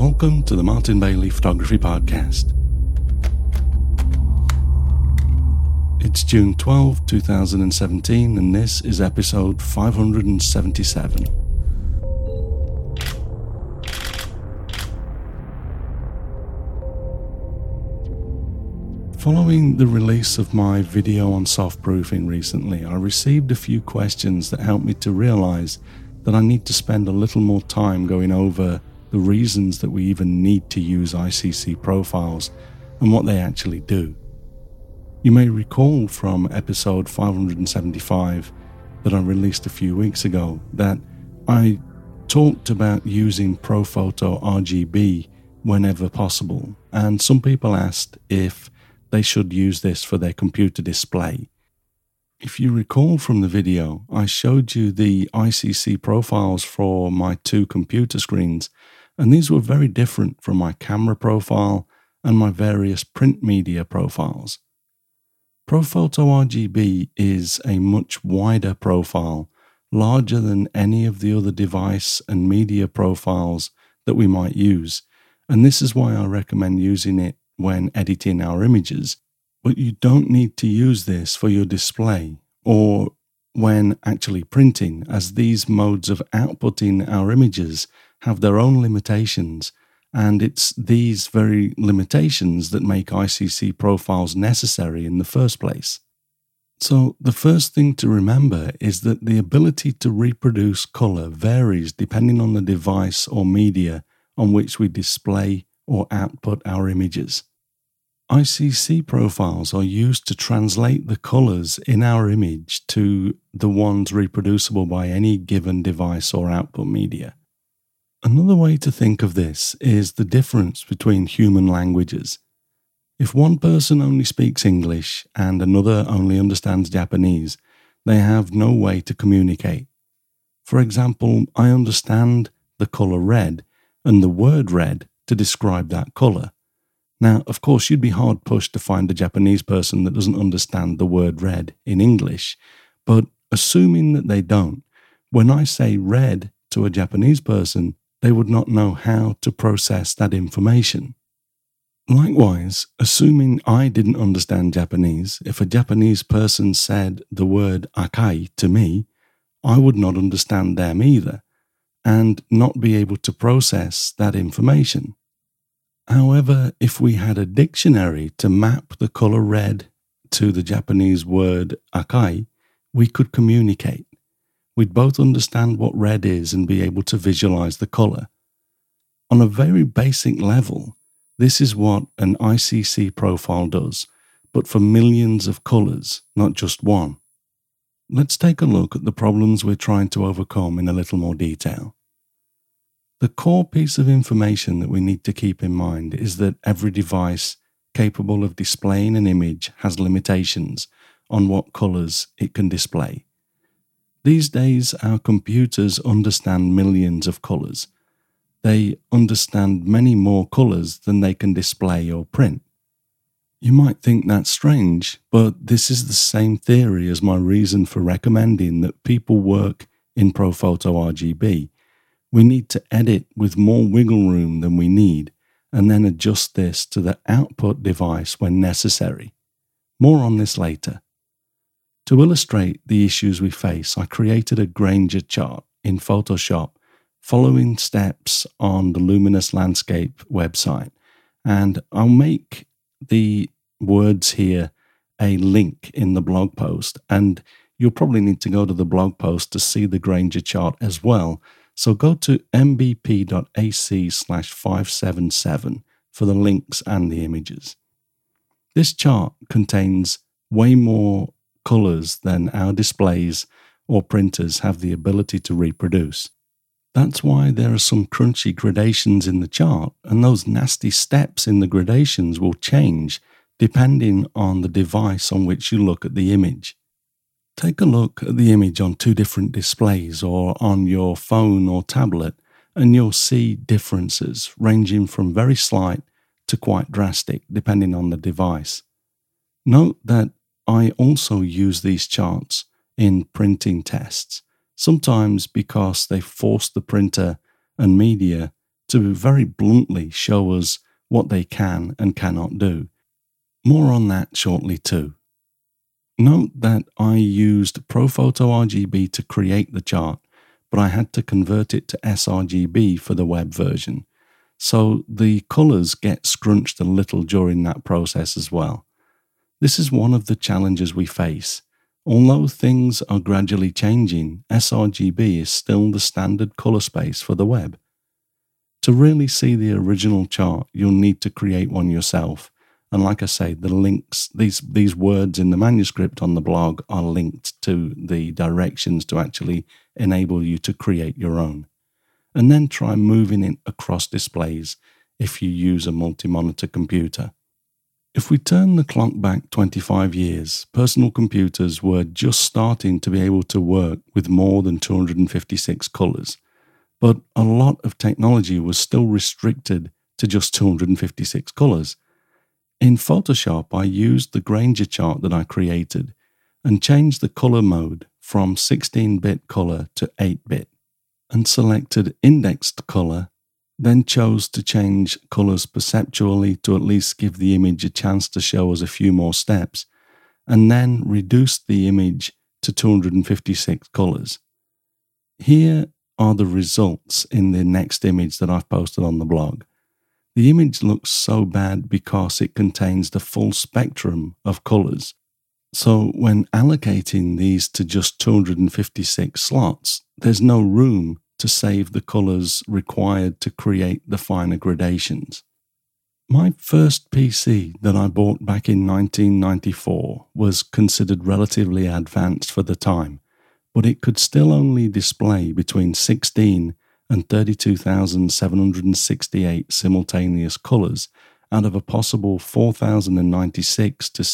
Welcome to the Martin Bailey Photography Podcast. It's June 12, 2017, and this is episode 577. Following the release of my video on softproofing recently, I received a few questions that helped me to realize that I need to spend a little more time going over the reasons that we even need to use ICC profiles and what they actually do. You may recall from episode 575 that I released a few weeks ago that I talked about using ProPhoto RGB whenever possible, and some people asked if they should use this for their computer display. If you recall from the video, I showed you the ICC profiles for my two computer screens, and these were very different from my camera profile and my various print media profiles. ProPhoto RGB is a much wider profile, larger than any of the other device and media profiles that we might use, and this is why I recommend using it when editing our images. But you don't need to use this for your display or when actually printing, as these modes of outputting our images have their own limitations, and it's these very limitations that make ICC profiles necessary in the first place. So the first thing to remember is that the ability to reproduce color varies depending on the device or media on which we display or output our images. ICC profiles are used to translate the colors in our image to the ones reproducible by any given device or output media. Another way to think of this is the difference between human languages. If one person only speaks English and another only understands Japanese, they have no way to communicate. For example, I understand the color red and the word red to describe that color. Now, of course, you'd be hard-pushed to find a Japanese person that doesn't understand the word red in English, but assuming that they don't, when I say red to a Japanese person, they would not know how to process that information. Likewise, assuming I didn't understand Japanese, if a Japanese person said the word akai to me, I would not understand them either, and not be able to process that information. However, if we had a dictionary to map the color red to the Japanese word akai, we could communicate. We'd both understand what red is and be able to visualize the color. On a very basic level, this is what an ICC profile does, but for millions of colors, not just one. Let's take a look at the problems we're trying to overcome in a little more detail. The core piece of information that we need to keep in mind is that every device capable of displaying an image has limitations on what colors it can display. These days, our computers understand millions of colors. They understand many more colors than they can display or print. You might think that's strange, but this is the same theory as my reason for recommending that people work in ProPhoto RGB. We need to edit with more wiggle room than we need, and then adjust this to the output device when necessary. More on this later. To illustrate the issues we face, I created a Granger chart in Photoshop following steps on the Luminous Landscape website, and I'll make the words here a link in the blog post, and you'll probably need to go to the blog post to see the Granger chart as well, so go to mbp.ac/577 for the links and the images. This chart contains way more colors than our displays or printers have the ability to reproduce. That's why there are some crunchy gradations in the chart, and those nasty steps in the gradations will change depending on the device on which you look at the image. Take a look at the image on two different displays or on your phone or tablet, and you'll see differences ranging from very slight to quite drastic depending on the device. Note that I also use these charts in printing tests, sometimes because they force the printer and media to very bluntly show us what they can and cannot do. More on that shortly too. Note that I used ProPhoto RGB to create the chart, but I had to convert it to sRGB for the web version. So the colours get scrunched a little during that process as well. This is one of the challenges we face. Although things are gradually changing, sRGB is still the standard colour space for the web. To really see the original chart, you'll need to create one yourself. And like I say, the links, these words in the manuscript on the blog are linked to the directions to actually enable you to create your own. And then try moving it across displays if you use a multi-monitor computer. If we turn the clock back 25 years, personal computers were just starting to be able to work with more than 256 colours. But a lot of technology was still restricted to just 256 colours. In Photoshop, I used the Granger chart that I created and changed the colour mode from 16-bit colour to 8-bit and selected indexed colour, then chose to change colours perceptually to at least give the image a chance to show us a few more steps, and then reduced the image to 256 colours. Here are the results in the next image that I've posted on the blog. The image looks so bad because it contains the full spectrum of colours. So when allocating these to just 256 slots, there's no room to save the colours required to create the finer gradations. My first PC that I bought back in 1994 was considered relatively advanced for the time, but it could still only display between 16 and 32,768 simultaneous colours out of a possible 4,096 to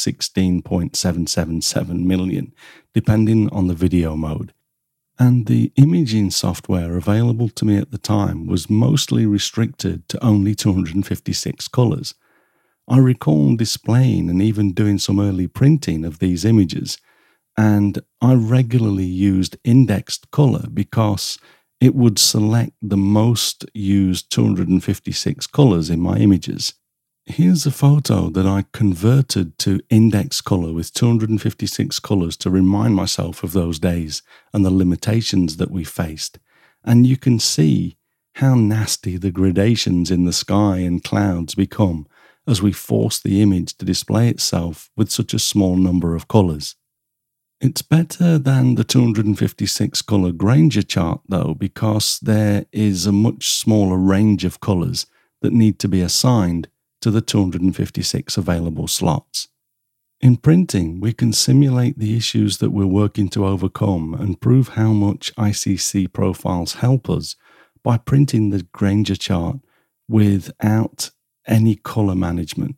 16.777 million, depending on the video mode. And the imaging software available to me at the time was mostly restricted to only 256 colours. I recall displaying and even doing some early printing of these images, and I regularly used indexed colour because it would select the most used 256 colours in my images. Here's a photo that I converted to index colour with 256 colours to remind myself of those days and the limitations that we faced. And you can see how nasty the gradations in the sky and clouds become as we force the image to display itself with such a small number of colours. It's better than the 256 colour Granger chart though, because there is a much smaller range of colours that need to be assigned to the 256 available slots. In printing, we can simulate the issues that we're working to overcome and prove how much ICC profiles help us by printing the Granger chart without any colour management.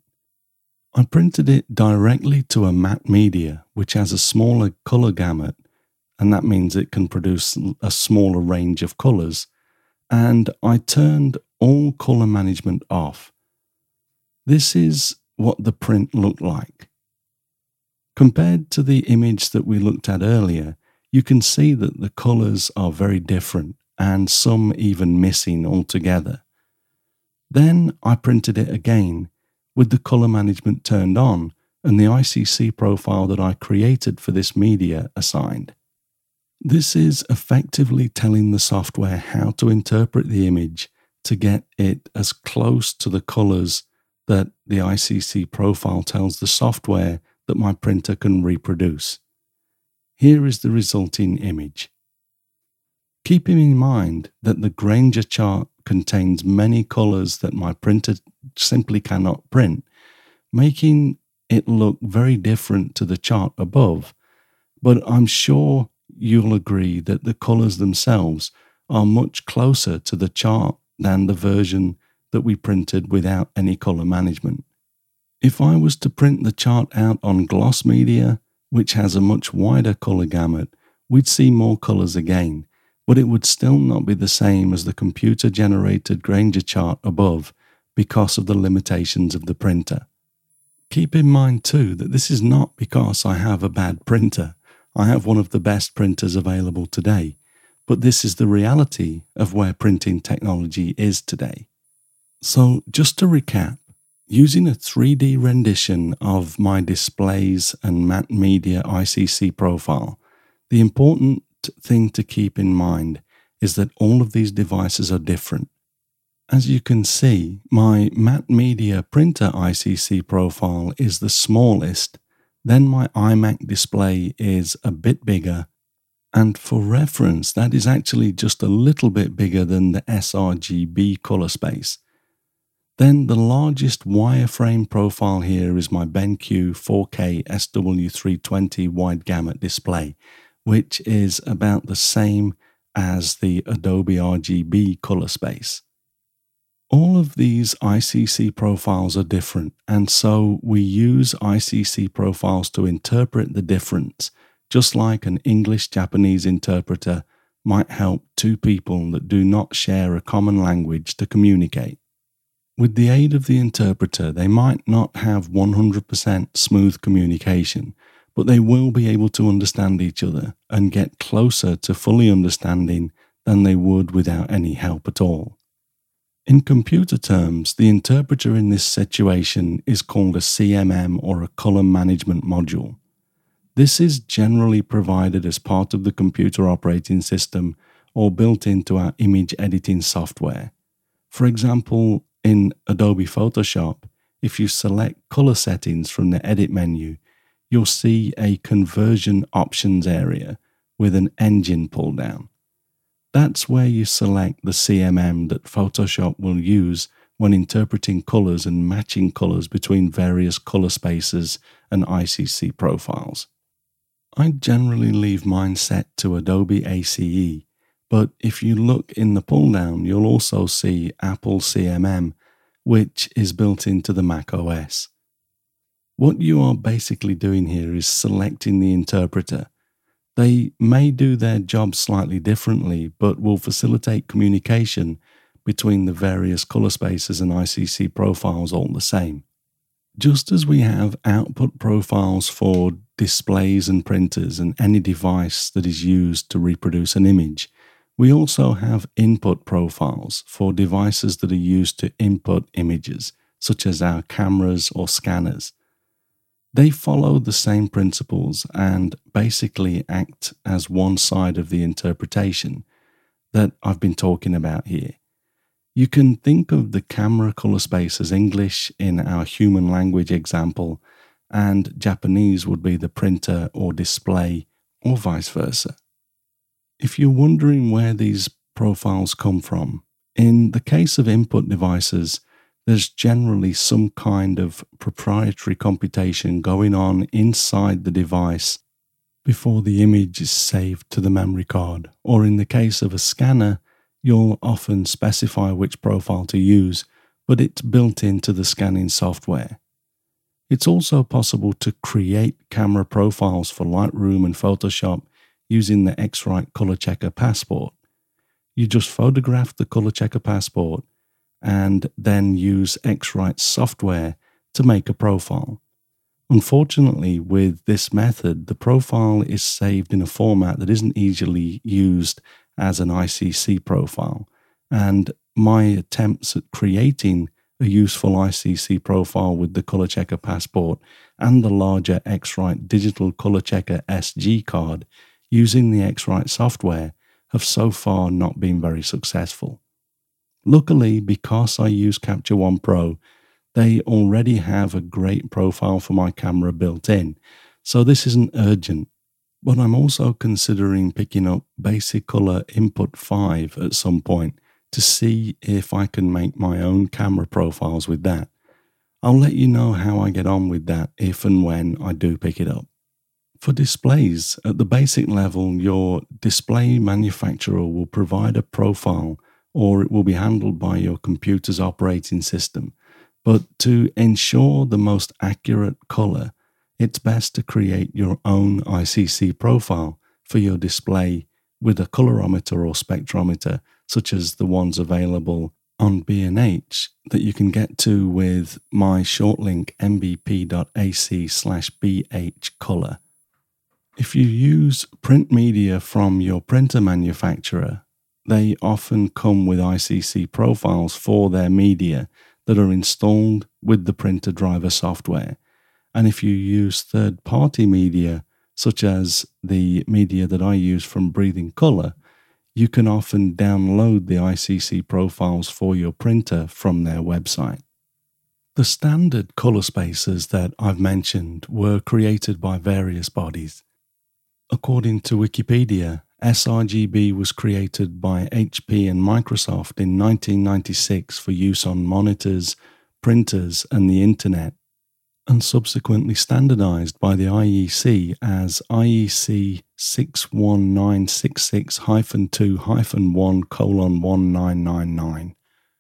I printed it directly to a matte media, which has a smaller colour gamut, and that means it can produce a smaller range of colours, and I turned all colour management off. This is what the print looked like. Compared to the image that we looked at earlier, you can see that the colours are very different, and some even missing altogether. Then I printed it again, with the colour management turned on and the ICC profile that I created for this media assigned. This is effectively telling the software how to interpret the image to get it as close to the colours that the ICC profile tells the software that my printer can reproduce. Here is the resulting image. Keeping in mind that the Granger chart contains many colours that my printer simply cannot print, making it look very different to the chart above, but I'm sure you'll agree that the colours themselves are much closer to the chart than the version that we printed without any colour management. If I was to print the chart out on gloss media, which has a much wider colour gamut, we'd see more colours again, but it would still not be the same as the computer-generated Granger chart above because of the limitations of the printer. Keep in mind too that this is not because I have a bad printer. I have one of the best printers available today, but this is the reality of where printing technology is today. So just to recap, using a 3D rendition of my displays and Matt Media ICC profile, the important thing to keep in mind is that all of these devices are different. As you can see, my Matt Media printer ICC profile is the smallest, then my iMac display is a bit bigger, and for reference, that is actually just a little bit bigger than the sRGB color space. Then the largest wireframe profile here is my BenQ 4K SW320 wide gamut display, which is about the same as the Adobe RGB color space. All of these ICC profiles are different, and so we use ICC profiles to interpret the difference, just like an English-Japanese interpreter might help two people that do not share a common language to communicate. With the aid of the interpreter, they might not have 100% smooth communication, but they will be able to understand each other and get closer to fully understanding than they would without any help at all. In computer terms, the interpreter in this situation is called a CMM or a color management module. This is generally provided as part of the computer operating system or built into our image editing software. For example, in Adobe Photoshop, if you select color settings from the edit menu, you'll see a conversion options area with an engine pull down. That's where you select the CMM that Photoshop will use when interpreting colors and matching colors between various color spaces and ICC profiles. I generally leave mine set to Adobe ACE, but if you look in the pull down, you'll also see Apple CMM, which is built into the Mac OS. What you are basically doing here is selecting the interpreter. They may do their job slightly differently, but will facilitate communication between the various color spaces and ICC profiles all the same. Just as we have output profiles for displays and printers and any device that is used to reproduce an image, we also have input profiles for devices that are used to input images, such as our cameras or scanners. They follow the same principles and basically act as one side of the interpretation that I've been talking about here. You can think of the camera color space as English in our human language example, and Japanese would be the printer or display, or vice versa. If you're wondering where these profiles come from, in the case of input devices, there's generally some kind of proprietary computation going on inside the device before the image is saved to the memory card, or in the case of a scanner, you'll often specify which profile to use, but it's built into the scanning software. It's also possible to create camera profiles for Lightroom and Photoshop using the X-Rite Color Checker Passport. You just photograph the Color Checker Passport and then use X-Rite software to make a profile. Unfortunately, with this method, the profile is saved in a format that isn't easily used as an ICC profile, and my attempts at creating a useful ICC profile with the Color Checker Passport and the larger X-Rite Digital Color Checker SG card using the X-Rite software have so far not been very successful. Luckily, because I use Capture One Pro, they already have a great profile for my camera built in, so this isn't urgent. But I'm also considering picking up Basic Color Input 5 at some point to see if I can make my own camera profiles with that. I'll let you know how I get on with that if and when I do pick it up. For displays, at the basic level, your display manufacturer will provide a profile or it will be handled by your computer's operating system. But to ensure the most accurate color, it's best to create your own ICC profile for your display with a colorimeter or spectrometer, such as the ones available on B&H that you can get to with my short link mbp.ac/bhcolor. If you use print media from your printer manufacturer, they often come with ICC profiles for their media that are installed with the printer driver software. And if you use third-party media, such as the media that I use from Breathing Color, you can often download the ICC profiles for your printer from their website. The standard color spacers that I've mentioned were created by various bodies. According to Wikipedia, sRGB was created by HP and Microsoft in 1996 for use on monitors, printers, and the internet, and subsequently standardized by the IEC as IEC 61966-2-1:1999.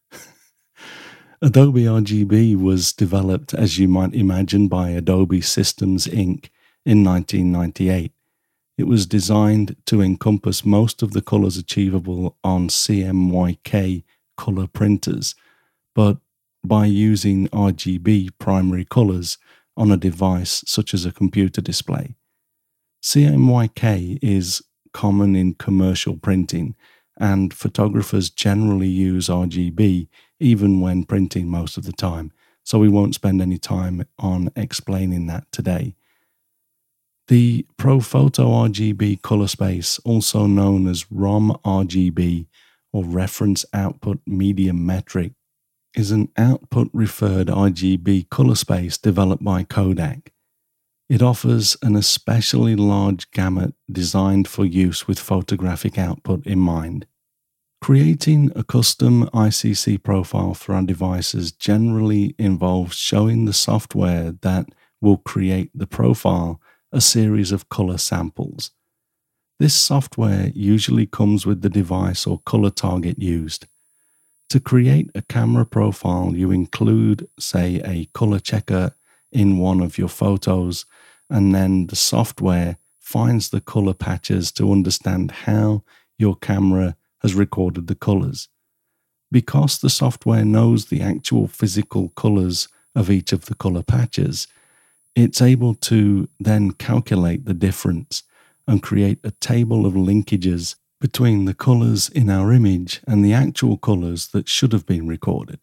Adobe RGB was developed, as you might imagine, by Adobe Systems Inc. in 1998. It was designed to encompass most of the colors achievable on CMYK color printers, but by using RGB primary colors on a device such as a computer display. CMYK is common in commercial printing, and photographers generally use RGB even when printing most of the time, so we won't spend any time on explaining that today. The ProPhoto RGB color space, also known as ROM RGB or Reference Output Medium Metric, is an output-referred RGB color space developed by Kodak. It offers an especially large gamut designed for use with photographic output in mind. Creating a custom ICC profile for our devices generally involves showing the software that will create the profile a series of color samples. This software usually comes with the device or color target used. To create a camera profile, you include, say, a color checker in one of your photos, and then the software finds the color patches to understand how your camera has recorded the colors. Because the software knows the actual physical colors of each of the color patches, it's able to then calculate the difference and create a table of linkages between the colors in our image and the actual colors that should have been recorded.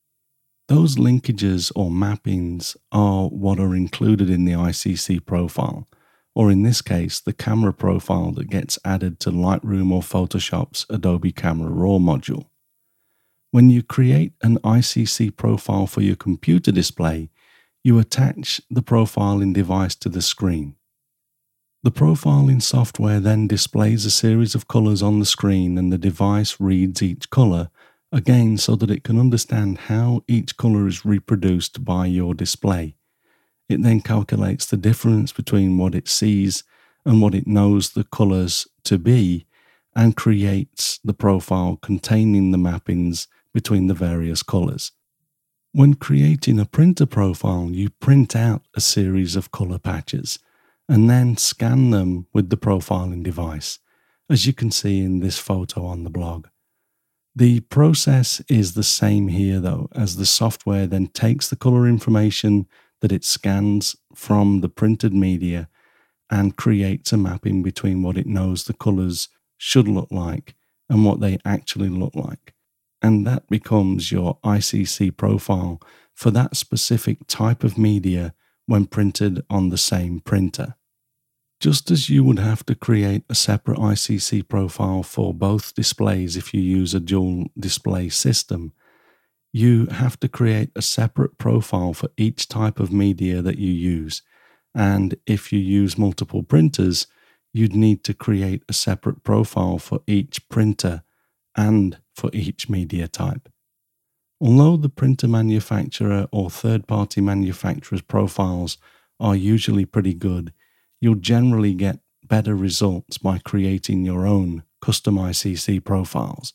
Those linkages or mappings are what are included in the ICC profile, or in this case, the camera profile that gets added to Lightroom or Photoshop's Adobe Camera Raw module. When you create an ICC profile for your computer display, you attach the profiling device to the screen. The profiling software then displays a series of colors on the screen, and the device reads each color, again so that it can understand how each color is reproduced by your display. It then calculates the difference between what it sees and what it knows the colors to be, and creates the profile containing the mappings between the various colors. When creating a printer profile, you print out a series of color patches and then scan them with the profiling device, as you can see in this photo on the blog. The process is the same here though, as the software then takes the color information that it scans from the printed media and creates a mapping between what it knows the colors should look like and what they actually look like. And that becomes your ICC profile for that specific type of media when printed on the same printer. Just as you would have to create a separate ICC profile for both displays if you use a dual display system, you have to create a separate profile for each type of media that you use. And if you use multiple printers, you'd need to create a separate profile for each printer and for each media type. Although the printer manufacturer or third-party manufacturer's profiles are usually pretty good, you'll generally get better results by creating your own custom ICC profiles.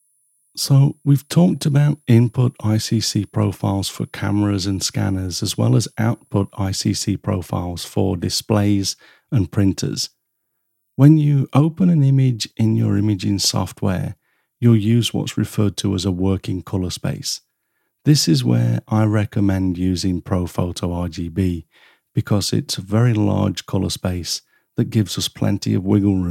So we've talked about input ICC profiles for cameras and scanners, as well as output ICC profiles for displays and printers. When you open an image in your imaging software, you'll use what's referred to as a working color space. This is where I recommend using ProPhoto RGB, because it's a very large color space that gives us plenty of wiggle room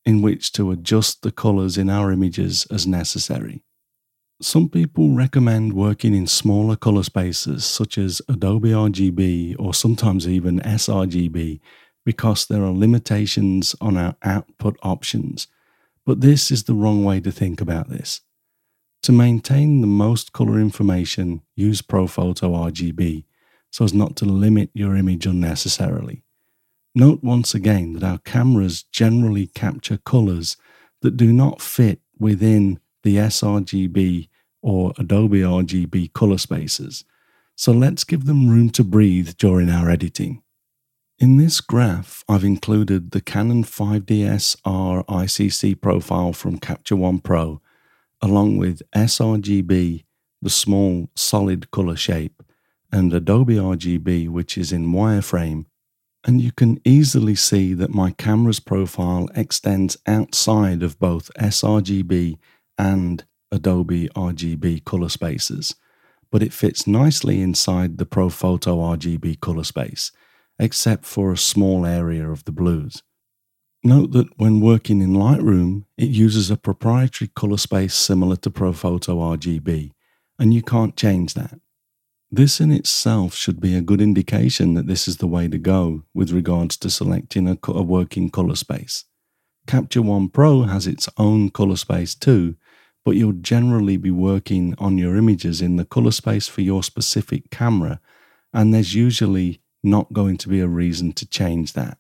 in which to adjust the colors in our images as necessary. Some people recommend working in smaller color spaces such as Adobe RGB or sometimes even sRGB because there are limitations on our output options, but this is the wrong way to think about this. To maintain the most color information, use ProPhoto RGB so as not to limit your image unnecessarily. Note once again that our cameras generally capture colors that do not fit within the sRGB or Adobe RGB color spaces, so let's give them room to breathe during our editing. In this graph, I've included the Canon 5DS-R ICC profile from Capture One Pro, along with sRGB, the small solid color shape, and Adobe RGB, which is in wireframe, and you can easily see that my camera's profile extends outside of both sRGB and Adobe RGB color spaces, but it fits nicely inside the ProPhoto RGB color space, except for a small area of the blues. Note that when working in Lightroom, it uses a proprietary color space similar to ProPhoto RGB, and you can't change that. This in itself should be a good indication that this is the way to go with regards to selecting a working color space. Capture One Pro has its own color space too, but you'll generally be working on your images in the color space for your specific camera, and there's usually not going to be a reason to change that.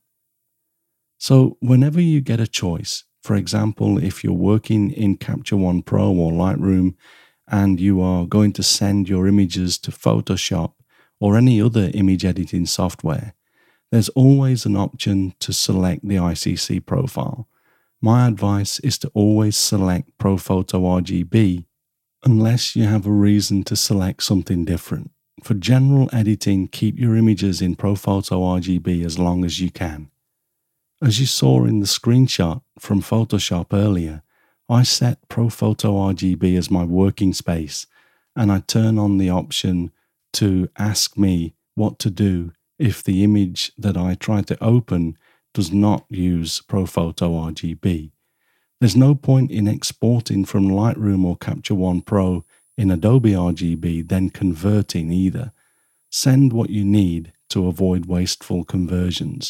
So whenever you get a choice, for example, if you're working in Capture One Pro or Lightroom and you are going to send your images to Photoshop or any other image editing software, there's always an option to select the ICC profile. My advice is to always select ProPhoto RGB unless you have a reason to select something different. For general editing, keep your images in ProPhoto RGB as long as you can. As you saw in the screenshot from Photoshop earlier, I set ProPhoto RGB as my working space, and I turn on the option to ask me what to do if the image that I try to open does not use ProPhoto RGB. There's no point in exporting from Lightroom or Capture One Pro in Adobe RGB, then converting either. Send what you need to avoid wasteful conversions.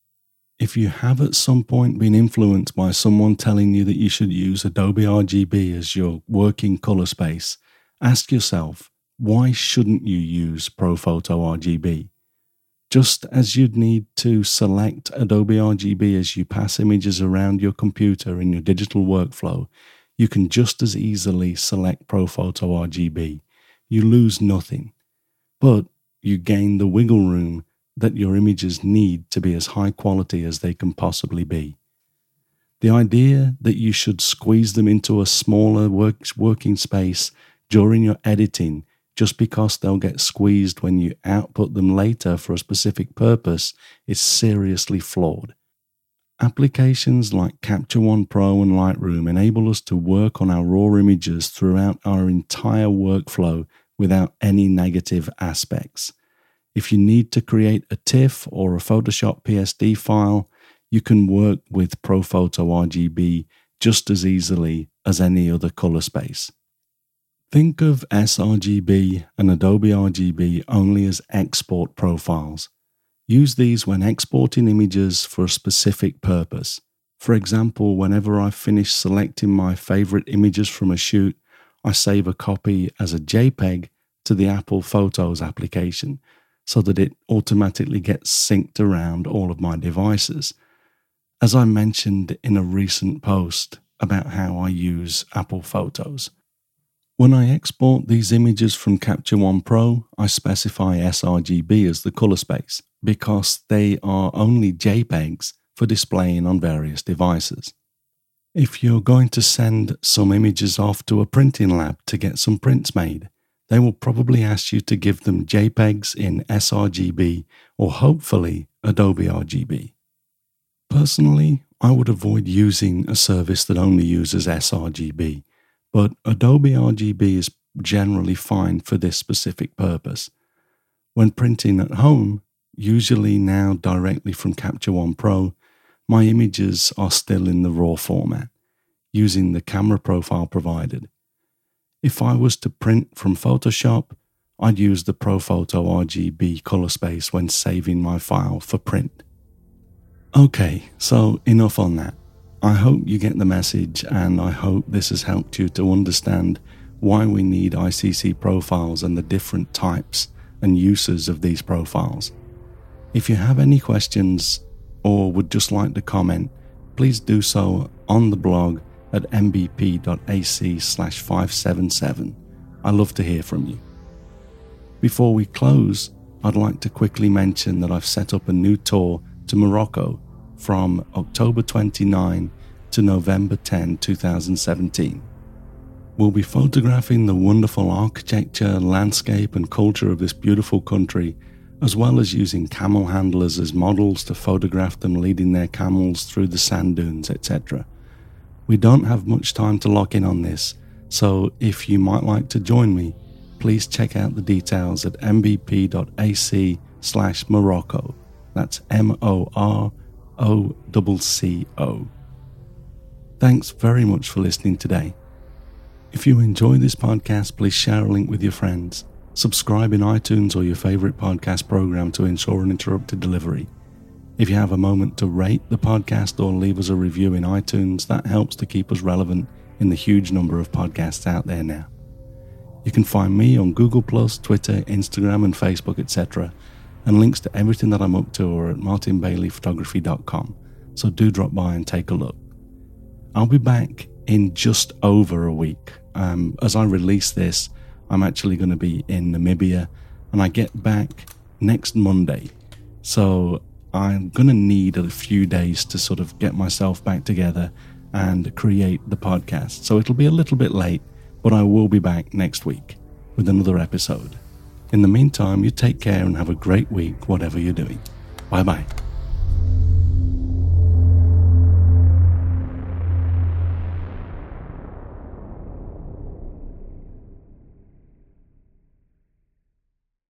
If you have at some point been influenced by someone telling you that you should use Adobe RGB as your working color space, ask yourself, why shouldn't you use ProPhoto RGB? Just as you'd need to select Adobe RGB as you pass images around your computer in your digital workflow, you can just as easily select ProPhoto RGB. You lose nothing, but you gain the wiggle room that your images need to be as high quality as they can possibly be. The idea that you should squeeze them into a smaller working space during your editing just because they'll get squeezed when you output them later for a specific purpose is seriously flawed. Applications like Capture One Pro and Lightroom enable us to work on our raw images throughout our entire workflow without any negative aspects. If you need to create a TIFF or a Photoshop PSD file, you can work with ProPhoto RGB just as easily as any other color space. Think of sRGB and Adobe RGB only as export profiles. Use these when exporting images for a specific purpose. For example, whenever I finish selecting my favorite images from a shoot, I save a copy as a JPEG to the Apple Photos application so that it automatically gets synced around all of my devices. As I mentioned in a recent post about how I use Apple Photos. When I export these images from Capture One Pro, I specify sRGB as the color space because they are only JPEGs for displaying on various devices. If you're going to send some images off to a printing lab to get some prints made, they will probably ask you to give them JPEGs in sRGB or hopefully Adobe RGB. Personally, I would avoid using a service that only uses sRGB, but Adobe RGB is generally fine for this specific purpose. When printing at home, usually now directly from Capture One Pro, my images are still in the RAW format, using the camera profile provided. If I was to print from Photoshop, I'd use the ProPhoto RGB color space when saving my file for print. Okay, so enough on that. I hope you get the message, and I hope this has helped you to understand why we need ICC profiles and the different types and uses of these profiles. If you have any questions or would just like to comment, please do so on the blog at mbp.ac/577. I love to hear from you. Before we close, I'd like to quickly mention that I've set up a new tour to Morocco from October 29 to November 10, 2017. We'll be photographing the wonderful architecture, landscape and culture of this beautiful country, as well as using camel handlers as models to photograph them leading their camels through the sand dunes, etc. We don't have much time to lock in on this, so if you might like to join me, please check out the details at mbp.ac/Morocco. That's MOROCCO. Thanks very much for listening today. If you enjoy this podcast, please share a link with your friends. Subscribe in iTunes or your favorite podcast program to ensure uninterrupted delivery. If you have a moment to rate the podcast or leave us a review in iTunes, that helps to keep us relevant in the huge number of podcasts out there now. You can find me on Google+, Twitter, Instagram and Facebook, etc. And links to everything that I'm up to are at martinbaileyphotography.com, so do drop by and take a look. I'll be back in just over a week. As I release this, I'm actually going to be in Namibia, and I get back next Monday. So I'm going to need a few days to sort of get myself back together and create the podcast. So it'll be a little bit late, but I will be back next week with another episode. In the meantime, you take care and have a great week, whatever you're doing. Bye-bye.